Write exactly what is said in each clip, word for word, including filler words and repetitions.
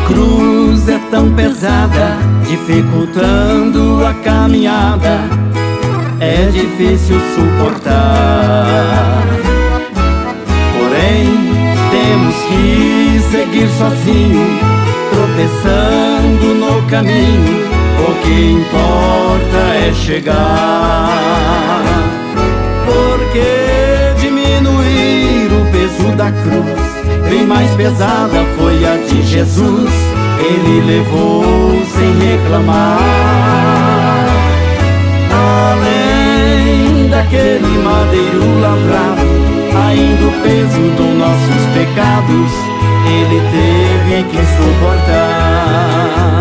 cruz é tão pesada, dificultando a caminhada, é difícil suportar. Porém, temos que seguir sozinho, tropeçando no caminho. O que importa é chegar. Porque diminuir o peso da cruz, bem mais pesada foi a de Jesus. Ele levou sem reclamar. Além daquele madeiro lavrado, ainda o peso dos nossos pecados ele teve que suportar.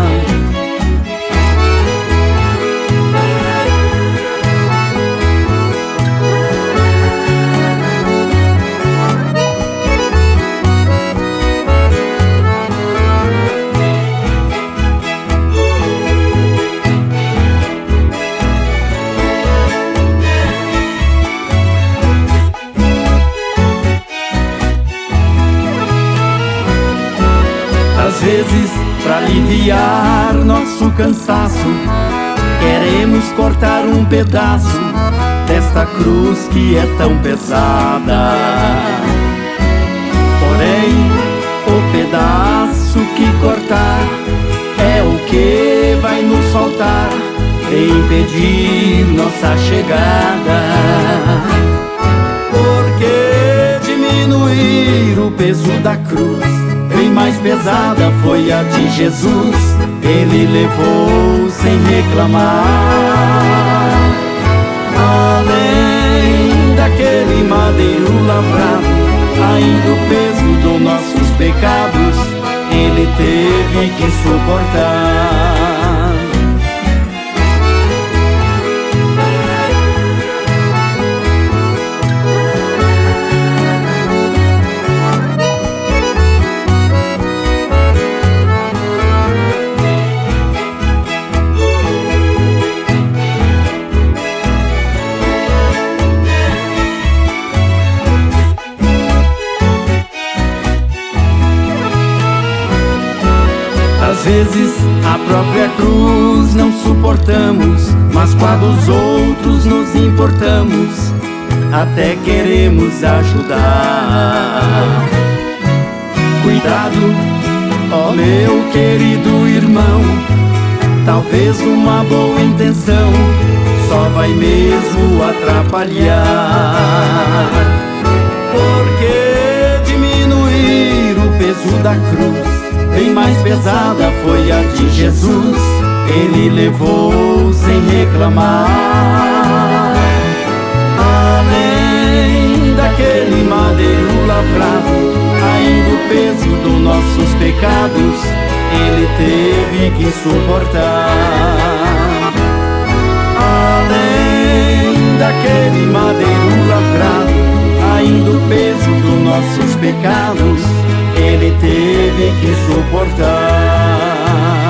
Às vezes, para aliviar nosso cansaço, queremos cortar um pedaço desta cruz que é tão pesada. Porém, o pedaço que cortar é o que vai nos soltar e impedir nossa chegada. Porque diminuir o peso da cruz, bem mais pesada foi a de Jesus. Ele levou sem reclamar. Além daquele madeiro lavrado, ainda o peso dos nossos pecados ele teve que suportar. Às vezes a própria cruz não suportamos, mas com a dos outros nos importamos, até queremos ajudar. Cuidado, ó meu querido irmão, talvez uma boa intenção só vai mesmo atrapalhar. Porque diminuir o peso da cruz, bem mais pesada foi a de Jesus. Ele levou sem reclamar. Além daquele madeiro lavrado, ainda o peso dos nossos pecados ele teve que suportar. Além daquele madeiro lavrado, ainda o peso dos nossos pecados ele teve que suportar.